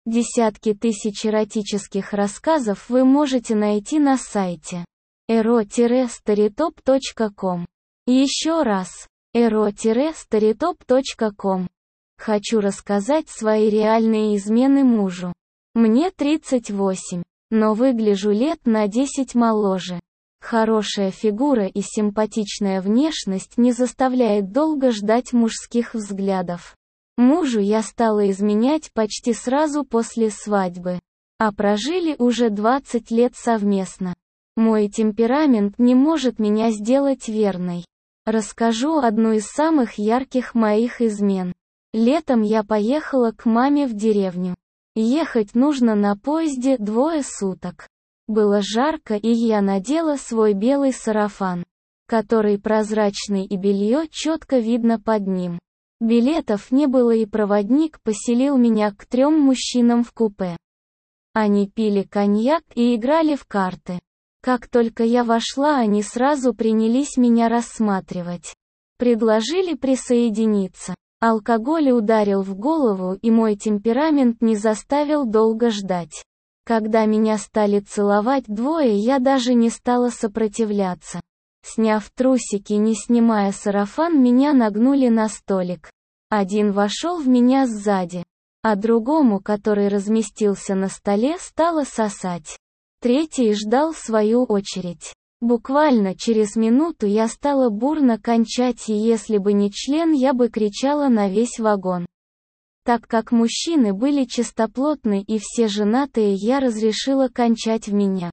Десятки тысяч эротических рассказов вы можете найти на сайте ero-storytop.com. Еще раз, ero-storytop.com. Хочу рассказать свои реальные измены мужу. Мне 38, но выгляжу лет на 10 моложе. Хорошая фигура и симпатичная внешность не заставляет долго ждать мужских взглядов. Мужу я стала изменять почти сразу после свадьбы. А прожили уже 20 лет совместно. Мой темперамент не может меня сделать верной. Расскажу одну из самых ярких моих измен. Летом я поехала к маме в деревню. Ехать нужно на поезде 2 суток. Было жарко, и я надела свой белый сарафан, который прозрачный и белье четко видно под ним. Билетов не было, и проводник поселил меня к 3 мужчинам в купе. Они пили коньяк и играли в карты. Как только я вошла, они сразу принялись меня рассматривать. Предложили присоединиться. Алкоголь ударил в голову, и мой темперамент не заставил долго ждать. Когда меня стали целовать 2, я даже не стала сопротивляться. Сняв трусики, не снимая сарафан, меня нагнули на столик. Один вошел в меня сзади, а другому, который разместился на столе, стало сосать. Третий ждал свою очередь. Буквально через минуту я стала бурно кончать, и если бы не член, я бы кричала на весь вагон. Так как мужчины были чистоплотны и все женатые, я разрешила кончать в меня.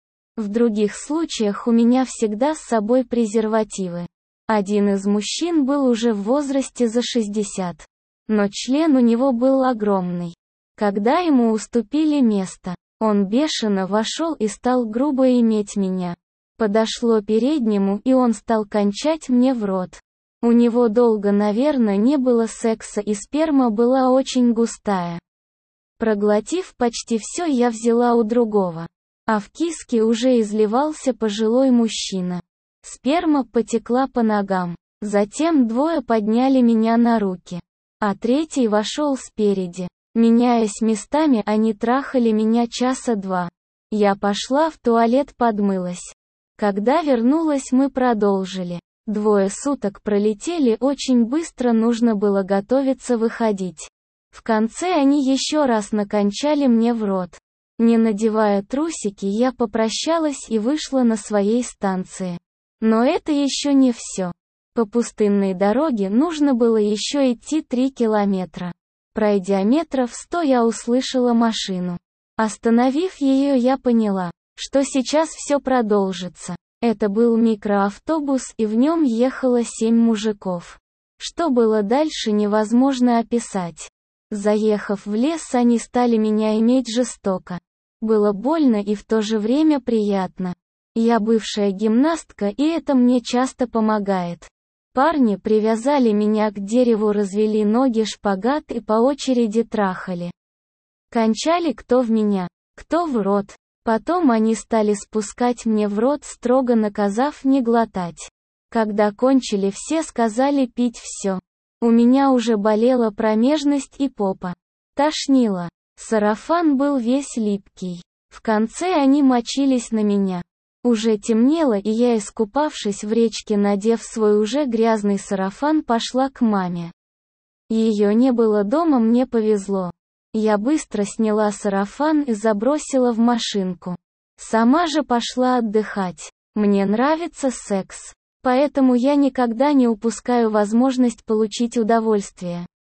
В других случаях у меня всегда с собой презервативы. Один из мужчин был уже в возрасте за 60. Но член у него был огромный. Когда ему уступили место, он бешено вошел и стал грубо иметь меня. Подошло переднему, и он стал кончать мне в рот. У него долго, наверное, не было секса, и сперма была очень густая. Проглотив почти все, я взяла у другого. А в киске уже изливался пожилой мужчина. Сперма потекла по ногам. Затем 2 подняли меня на руки. А третий вошел спереди. Меняясь местами, они трахали меня часа 2. Я пошла в туалет, подмылась. Когда вернулась, мы продолжили. 2 суток пролетели очень быстро, нужно было готовиться выходить. В конце они еще раз накончали мне в рот. Не надевая трусики, я попрощалась и вышла на своей станции. Но это еще не все. По пустынной дороге нужно было еще идти 3 километра. Пройдя метров 100, я услышала машину. Остановив ее, я поняла, что сейчас все продолжится. Это был микроавтобус, и в нем ехало 7 мужиков. Что было дальше, невозможно описать. Заехав в лес, они стали меня иметь жестоко. Было больно и в то же время приятно. Я бывшая гимнастка, и это мне часто помогает. Парни привязали меня к дереву, развели ноги, шпагат и по очереди трахали. Кончали кто в меня, кто в рот. Потом они стали спускать мне в рот, строго наказав не глотать. Когда кончили все, сказали пить все. У меня уже болела промежность и попа. Тошнило. Сарафан был весь липкий. В конце они мочились на меня. Уже темнело, и я, искупавшись в речке, надев свой уже грязный сарафан, пошла к маме. Ее не было дома, мне повезло. Я быстро сняла сарафан и забросила в машинку. Сама же пошла отдыхать. Мне нравится секс. Поэтому я никогда не упускаю возможность получить удовольствие.